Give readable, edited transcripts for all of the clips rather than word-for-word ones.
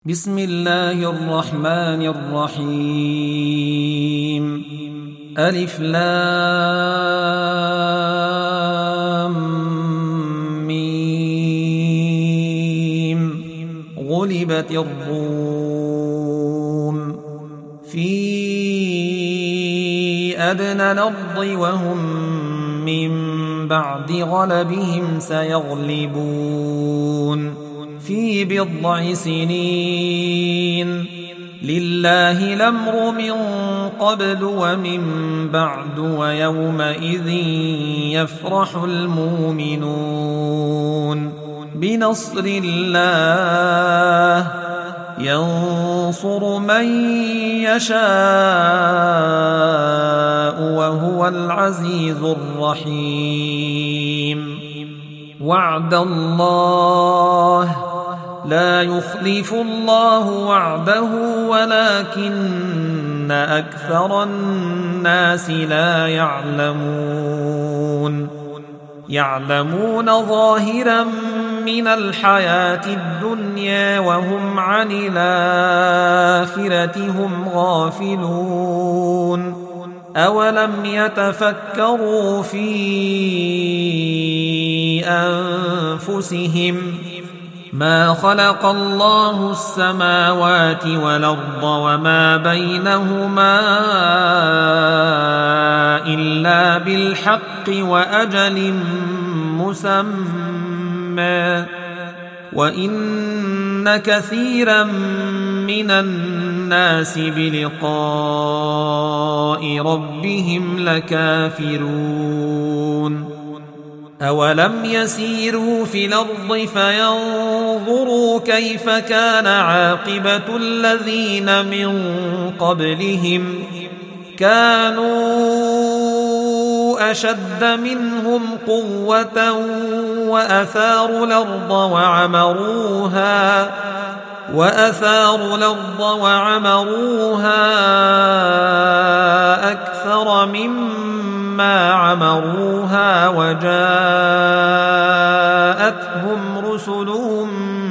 بسم الله الرحمن الرحيم. ألف لام ميم. غلبت الروم في أدنى الأرض وهم من بعد غلبهم سيغلبون في بضع سنين. لله الأمر من قبل ومن بعد ويومئذ يفرح المؤمنون بنصر الله ينصر من يشاء وهو العزيز الرحيم. وعد الله لا يخلف الله وعده ولكن أكثر الناس لا يعلمون ظاهرا من الحياة الدنيا وهم عن الآخرة هم غافلون. أولم يتفكروا في أنفسهم ما خلق الله السماوات والأرض وما بينهما إلا بالحق وأجل مسمى وإن كثيرا من الناس بلقاء ربهم لكافرون. أولم يسيروا في الأرض فينظروا كيف كان عاقبة الذين من قبلهم كانوا أشد منهم قوة وأثاروا الأرض وعمروها أكثر مما عمروها وجاءتهم رسلهم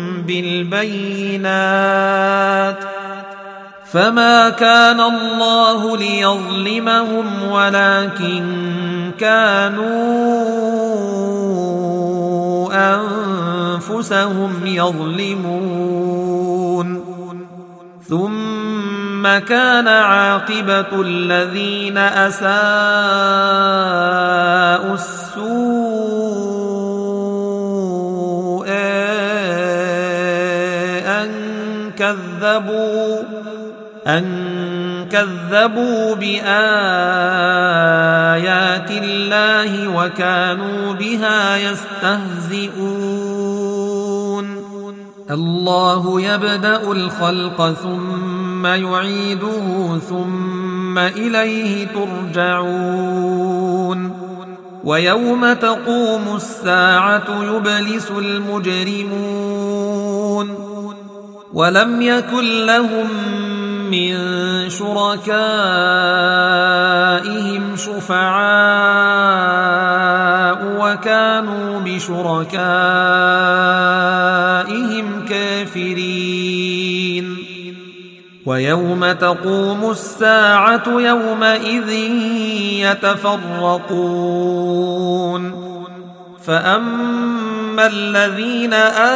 بالبينات فما كان الله ليظلمهم ولكن كانوا أنفسهم يظلمون. ثم كان عاقبة الذين أساءوا السوء أن كذبوا بآيات الله وكانوا بها يستهزئون. الله يبدأ الخلق ثم يعيده ثم إليه ترجعون. ويوم تقوم الساعة يبلس المجرمون ولم يكن لهم من شركائهم شفعاء وكانوا بشركائهم كافرين. ويوم تقوم الساعة يومئذ يتفرقون فأما الذين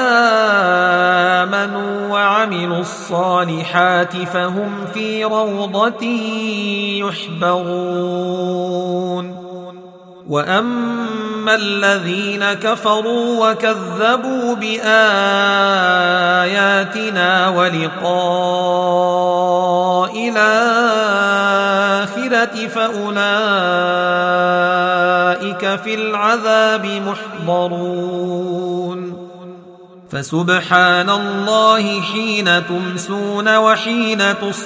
آمنوا وعملوا الصالحات فهم في روضة يحبرون. وأما الذين كفروا وكذبوا بآياتنا ولقاء الآخرة فأولئك في العذاب محضرون. فسبحان الله حين تمسون وحين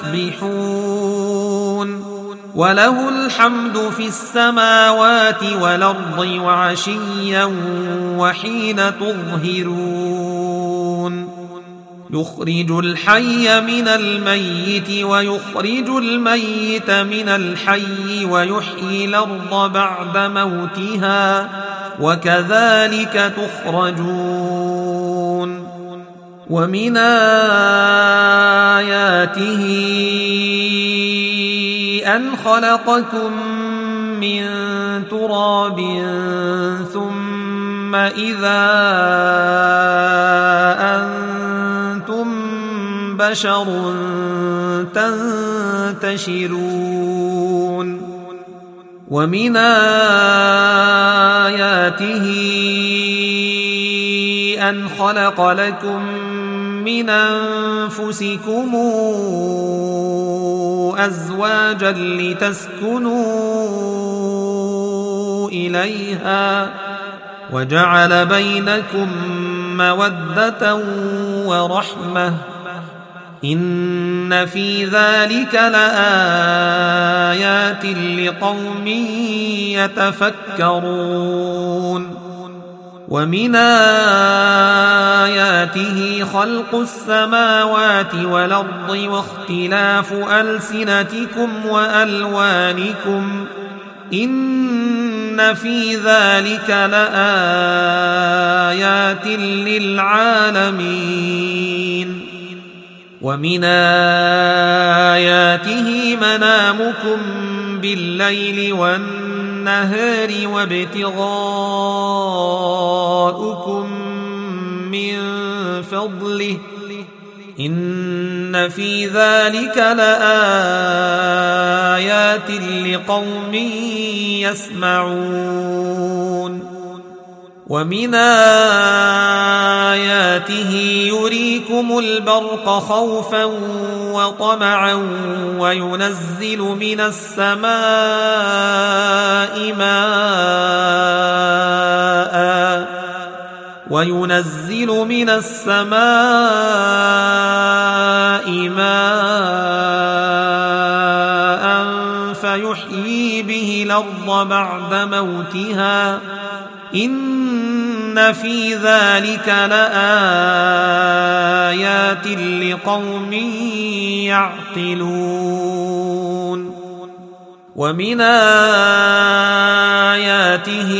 تصبحون وله الحمد في السماوات والأرض وعشيا وحين تظهرون. يخرج الحي من الميت ويخرج الميت من الحي ويحيي الأرض بعد موتها وكذلك تخرجون. ومن آياته أن خلقكم من تراب ثم إذا أنتم بشر تنتشرون ومن آياته أن خلق لكم من أنفسكم أزواجا لتسكنوا إليها وجعل بينكم مودة ورحمة إن في ذلك لآيات لقوم يتفكرون ومن آياته خلق السماوات والأرض واختلاف ألسنتكم وألوانكم إن في ذلك لآيات للعالمين ومن آياته منامكم بالليل والنهار وابتغاؤكم من فضله إن في ذلك لآيات لقوم يسمعون ومن آياته يريكم البرق خوفا وطمعا وينزل من السماء ماء فيحيي به الأرض بعد موتها إن في ذلك لآيات لقوم يعقلون ومن آياته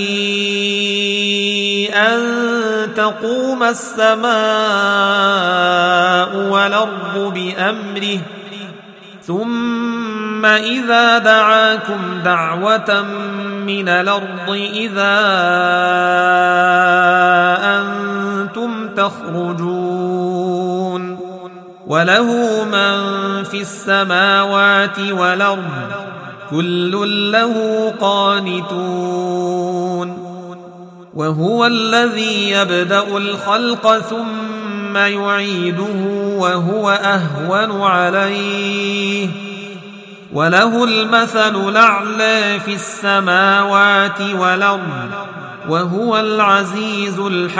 أن تقوم السماء والأرض بأمره ثم إذا دعاكم دعوة من الأرض إذا أنتم تخرجون وله من في السماوات والأرض كل له قانتون وهو الذي يبدأ الخلق ثم يعيده وهو أهون عليه وله المثل الأعلى في السماوات والأرض وهو العزيز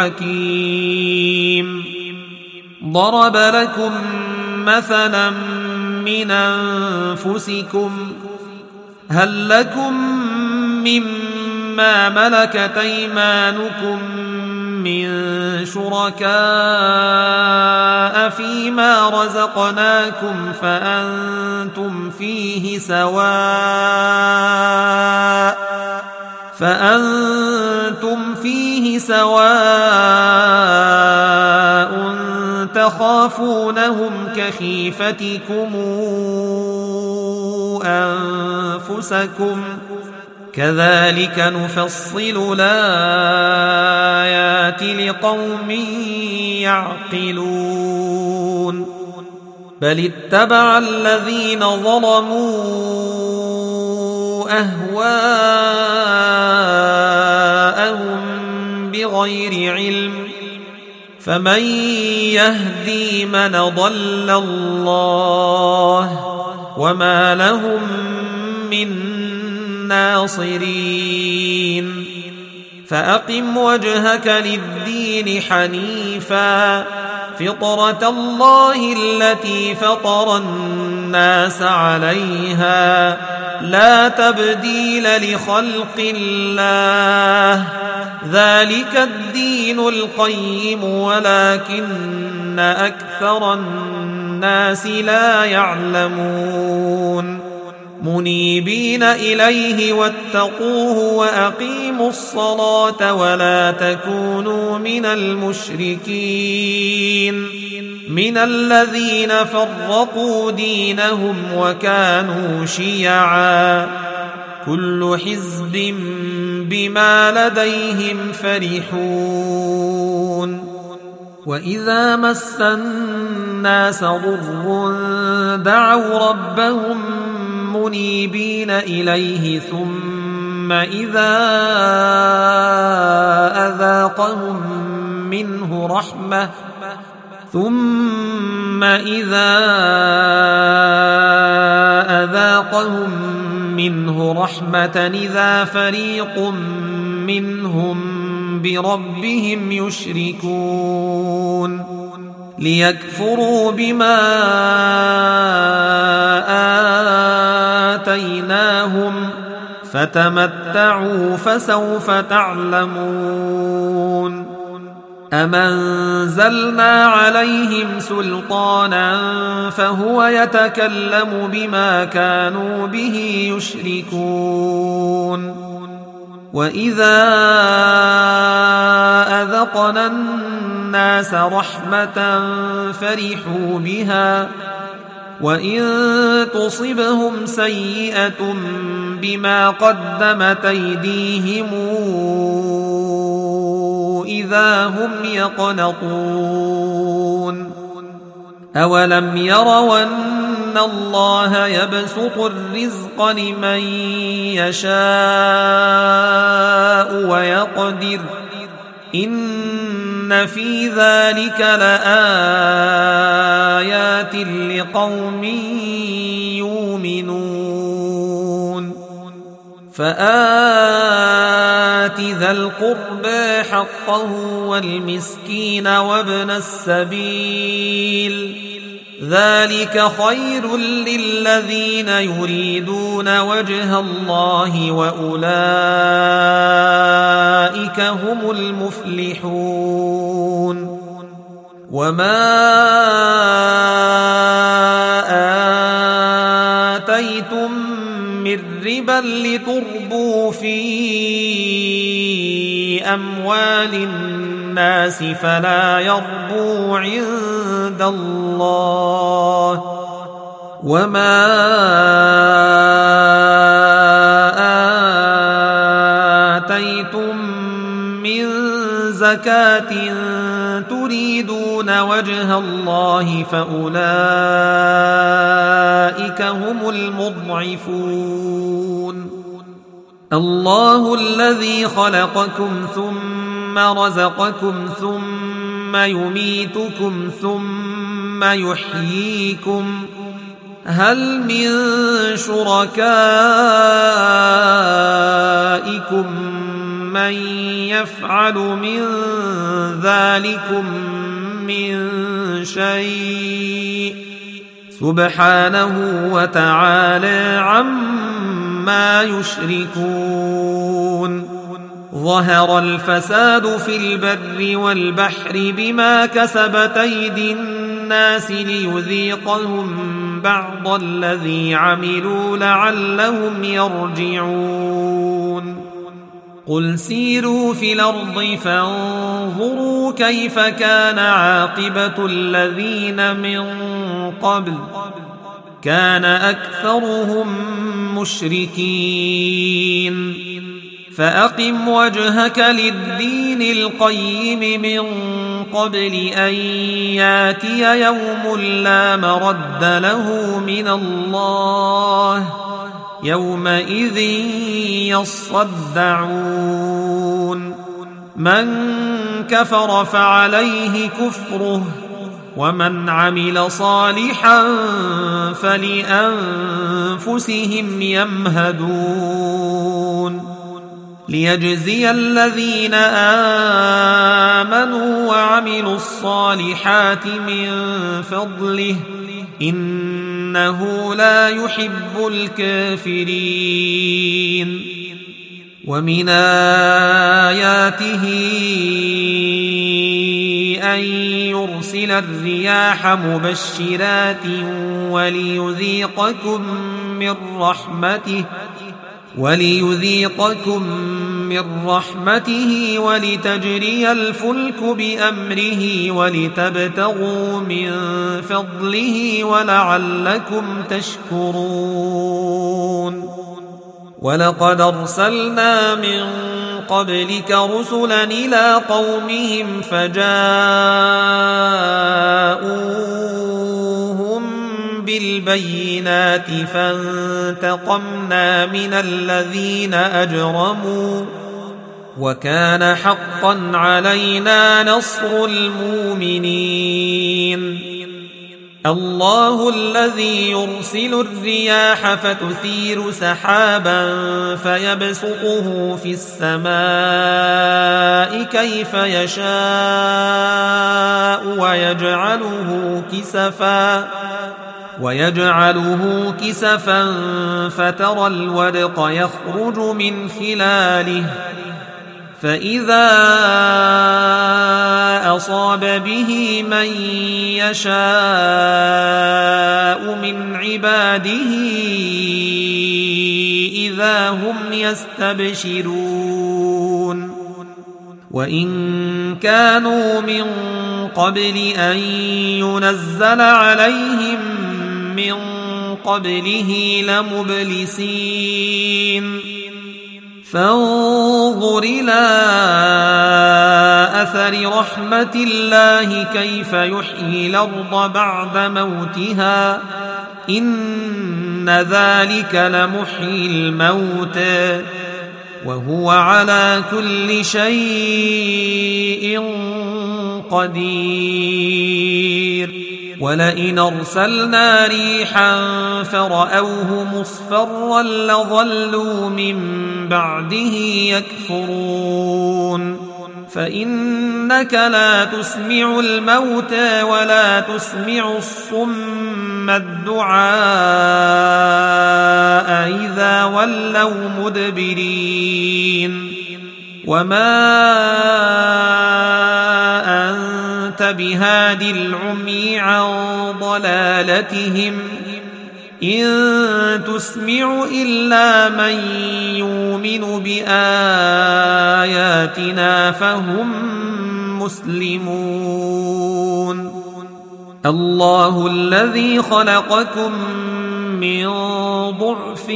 الحكيم ضرب لكم مثلا من أنفسكم هل لكم مما ملكت أيمانكم من شركاء فيما رزقناكم فأنتم فيه سواء تخافونهم كخيفتكم أنفسكم كذلك نفصل الآيات لقوم يعقلون بل اتبع الذين ظلموا أهواءهم بغير علم فمن يهدي من ضل الله وما لهم من ناصرين فأقم وجهك للدين حنيفا فطرة الله التي فطر الناس عليها لا تبديل لخلق الله ذلك الدين القيم ولكن أكثر الناس لا يعلمون منيبين إليه واتقوه وأقيموا الصلاة ولا تكونوا من المشركين من الذين فرقوا دينهم وكانوا شيعا كل حزب بما لديهم فرحون وإذا مس الناس ضر دعوا ربهم منيبين إليه ثم إذا أذاقهم منه رحمة إذا فريق منهم بربهم يشركون ليكفروا بما آتيناهم فتمتعوا فسوف تعلمون أم أنزلنا عليهم سلطانا فهو يتكلم بما كانوا به يشركون وإذا أذقنا الناس رحمة فرحوا بها وإن تصبهم سيئة بما قدمت أيديهم إذا هم يقنطون أولم يروا أن الله يبسط الرزق لمن يشاء ويقدر إن في ذلك لآيات لقوم يؤمنون فآت ذا القربى حقه والمسكين وابن السبيل ذلك خير للذين يريدون وجه الله وأولئك هم المفلحون وما آتيتم من ربا لتربوا في أموال الناس فلا يربو عند الله وما آتيتم من زكاة تريدون وجه الله فأولئك هم المضعفون الله الذي خلقكم ثم رزقكم ثم يميتكم ثم يحييكم هل من شركائكم من يفعل من ذلكم من شيء سبحانه وتعالى عما يشركون ظهر الفساد في البر والبحر بما كسبت أيدي الناس ليذيقهم بعض الذي عملوا لعلهم يرجعون قل سيروا في الأرض فانظروا كيف كان عاقبة الذين من قبل كان أكثرهم مشركين فأقم وجهك للدين القيم من قبل أن ياتي يوم لا مرد له من الله يومئذ يصدعون من كفر فعليه كفره ومن عمل صالحا فلأنفسهم يمهدون ليجزي الذين آمنوا وعملوا الصالحات من فضله إنه لا يحب الكافرين ومن آياته أن يرسل الرياح مبشرات وليذيقكم من من رحمته ولتجري الفلك بأمره ولتبتغوا من فضله ولعلكم تشكرون ولقد أرسلنا من قبلك رسلا إلى قومهم فجاءوهم بالبينات فانتقمنا من الذين أجرموا وكان حقا علينا نصر المؤمنين الله الذي يرسل الرياح فتثير سحابا فيبسطه في السماء كيف يشاء ويجعله كسفا فترى الودق يخرج من خلاله فإذا أصاب به من يشاء من عباده إذا هم يستبشرون وإن كانوا من قبل أن ينزل عليهم من قبله لمبلسين فانظر إلى أثر رحمة الله كيف يحيي الأرض بعد موتها إن ذلك لمحيي الموتى وهو على كل شيء قدير ولئن أرسلنا ريحا فرأوه مصفرا لظلوا من بعده يكفرون فإنك لا تسمع الموتى ولا تسمع الصم الدعاء إذا ولوا مدبرين وما أنت بهاد العمي عن ضلالتهم إن تسمع إلا من يؤمن بآياتنا فهم مسلمون الله الذي خلقكم من ضعف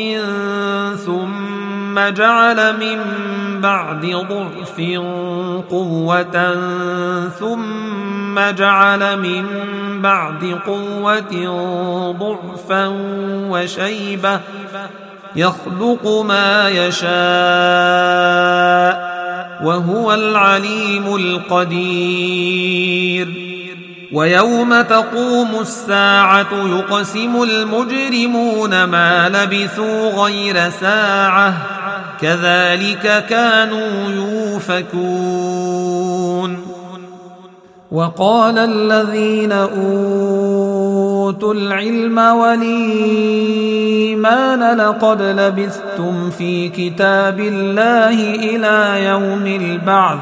ثم جعل من بعد ضعف قوة ثم جعل من بعد قوة ضعفا وشيبة يخلق ما يشاء وهو العليم القدير ويوم تقوم الساعة يقسم المجرمون ما لبثوا غير ساعة كذلك كانوا يؤفكون وقال الذين أوتوا العلم والإيمان لقد لبثتم في كتاب الله إلى يوم البعث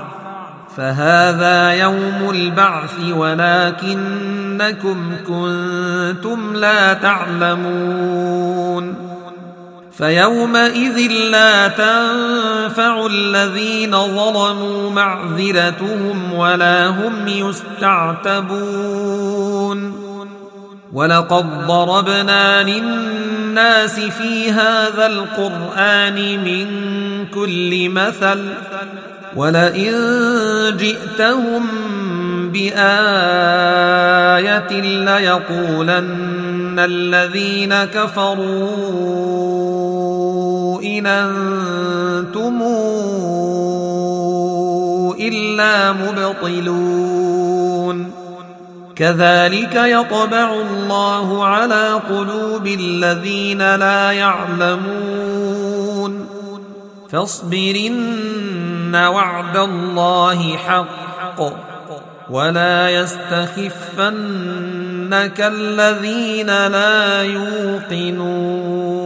فهذا يوم البعث ولكنكم كنتم لا تعلمون فيومئذ لا تنفع الذين ظلموا معذرتهم ولا هم يستعتبون ولقد ضربنا للناس في هذا القرآن من كل مثل ولئن جئتهم بآية ليقولن الذين كفروا إن أنتم إلا مبطلون كذلك يطبع الله على قلوب الذين لا يعلمون فاصبرن وعد الله حق ولا يستخفنك الذين لا يوقنون